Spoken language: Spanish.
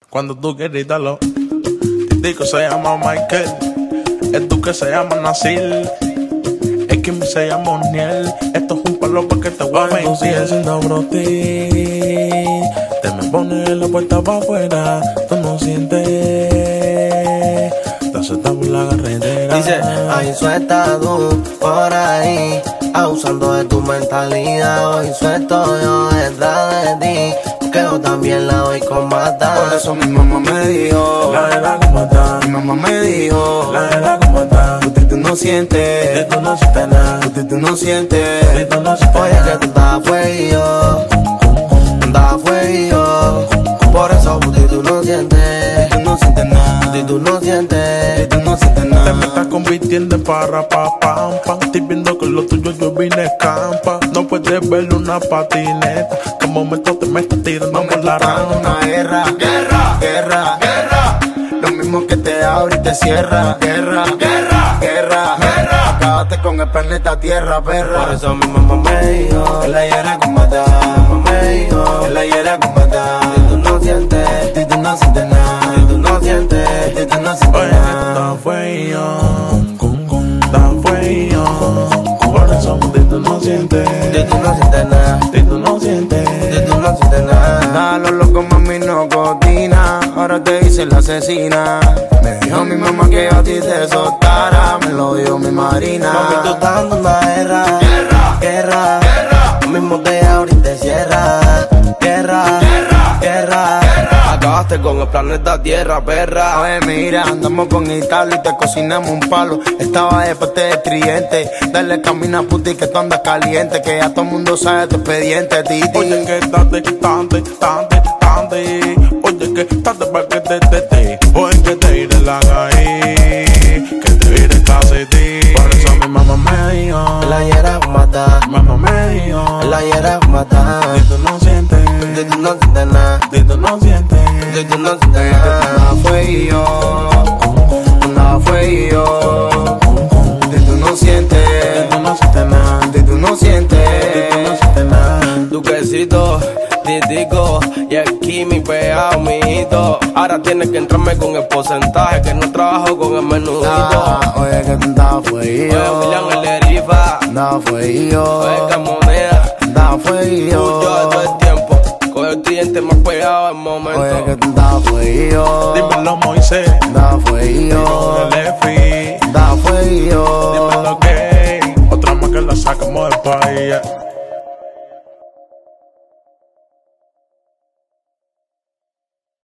Cuando tú quieres darlo. Titico se llama Michael. El duque se llama Nasir. El Kim se llama Oniel. Esto es un palo pa' que te voy a mentir. Cuando sigues siendo brote, te me pones la puerta pa' afuera. Tú no sientes, te aceptas por la carretera. Dice, ahí suelta tú por ahí, abusando de tu mentalidad. Hoy suelto yo detrás de ti, porque yo también la doy con matar. Por eso mi mamá me dijo, La como está. mi mamá me dijo, La como está. tú no sientes, Tú no sientes nada. tú no sientes. Tú no sientes Oye, que tú estabas fuego, andabas fuego. Por eso tú no sientes, Tú no sientes nada, tú no sientes. tú no sientes Te nada. me estás convirtiendo en para pa pam pam. Estoy viendo que lo tuyo yo vine campa. No puedes ver una patineta. Que momento te me estás tirando por la Estás en rama. una guerra, guerra, guerra. Lo mismo que te abre y te cierra. Guerra, guerra, guerra, guerra. Acabaste con el planeta Tierra, perra. Por eso mi mamá me dijo, Que la hiera con matar. mamá me dijo, Que la hiera con matar. tú no sientes, Tú no sientes nada, tú no sientes. tú no sientes Oye, nada. está feo. Está feo. Por eso tú no sientes. Tú no sientes nada, Tú no sientes. tú no sientes nada. Nada, lo loco, mami, no cotina. Ahora te hice la asesina. Me dijo mi mamá que a ti te soltara. Me lo dijo mi marina. Mami, tú estás dando una guerra, guerra, guerra. Lo mismo te abre y te cierra. Guerra, guerra, acabaste con el planeta Tierra, perra. Oye, mira, andamos con Italia y te cocinamos un palo. Estaba después de tridente. Dale camina, puti, que tú andas caliente. Que ya todo el mundo sabe tu expediente, titi. Oye, que tante. Oye, que tante pa' que te. Oye, que te iré la caí. Que te iré casi ti. Por eso mi mamá me dijo. La hiera matar, Mamá me dijo. la hiera matar. Y tú no sientes. Tú no sientes nada, Y tú no sientes. tú no sientes nada. Nada fue yo, nada fue yo. Tú no sientes, Tú no sientes nada. tú no sientes. Tú no sientes nada. Duquecito, Titico y aquí mi pegado, mijito. Ahora tienes que entrarme con el porcentaje, que no trabajo con el menudito. Oye, que nada fue Oye, yo, Emiliano el Erifa, nada fue yo, oye, Camonea. nada fue Yo yo. todo el tiempo, con el cliente más pegado al momento. Oye, que nada fue yo, Dímelo, Moisés. nada fue yo, Dímelo, Lefi. nada fue yo. Dímelo, que otra más que la sacamos del país.